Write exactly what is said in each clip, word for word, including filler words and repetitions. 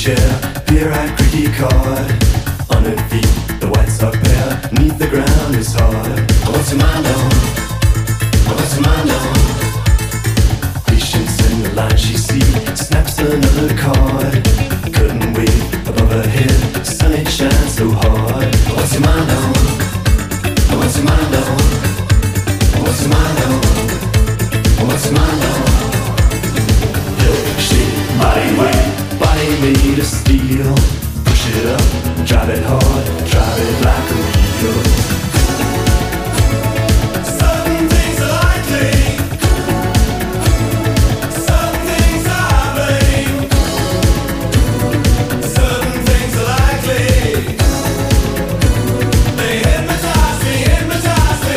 chair, beer at creaky card. On her feet, the white sock pair, neath the ground is hard. What's a man on? What's a man on? Patience in the line she sees, snaps another card. Curtain wave above her head, sun it shines so hard. What's a man on? What's a man on? What's a man on? What's a man on? Hill shape, body weight, body made of steel. Push it up, drive it hard, drive it like a wheel. Certain things are likely, certain things are happening. Certain things are likely, they hypnotize me, hypnotize me.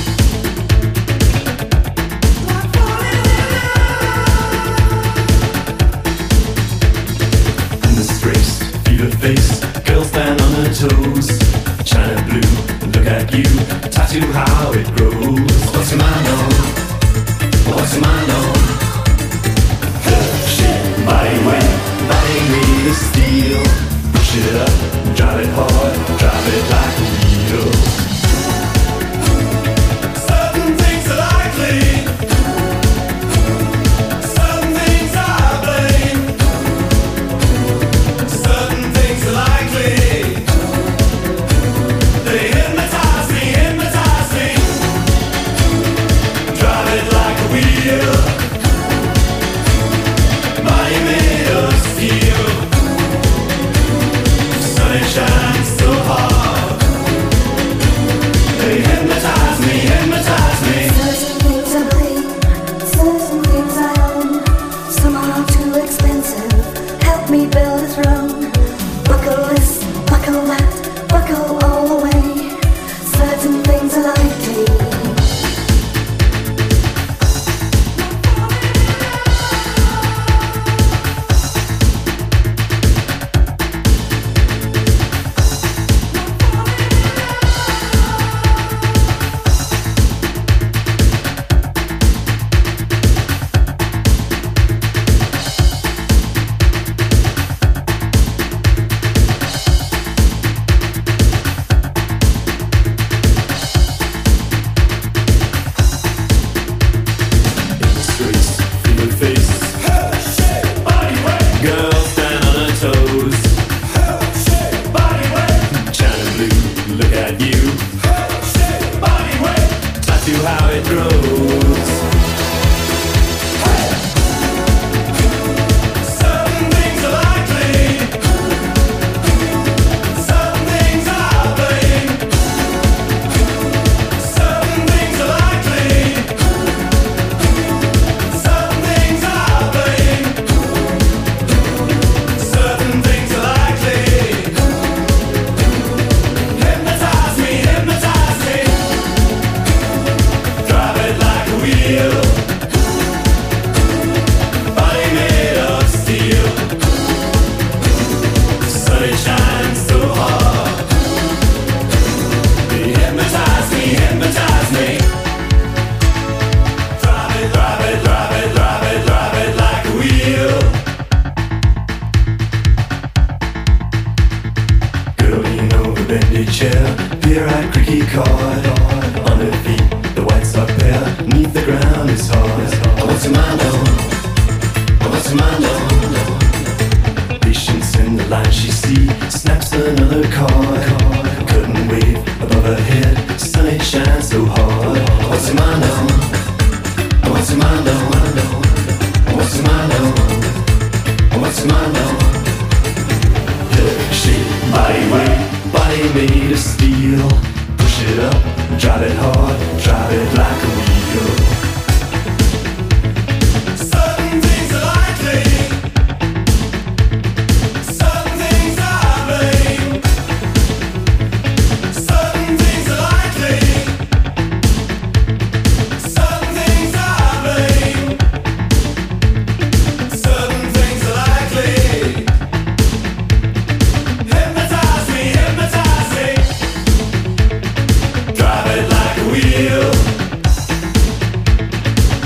Like falling in love. In this race, feel her face, girl stand on her toes. China blue, look at you, tattoo how it grows. What's your mind on? What's your mind on? Her shape, body weight, body made of steel. Push it up, drive it hard, drive it like a wheel. Certain things are likely, certain things are happening. Certain things are likely, they hypnotize me, hypnotize me. Drive it like a wheel, body made of steel. Sun it shines so hard, they hypnotize me, hypnotize me. Certain things I believe, certain things I own. Some are too expensive, help me build a throne. Buckle this, buckle that, buckle all the way. Certain things are likely.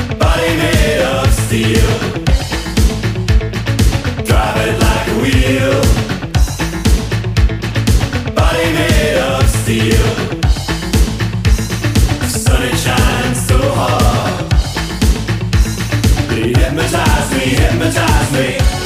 Drive it like a wheel. hypnotize me.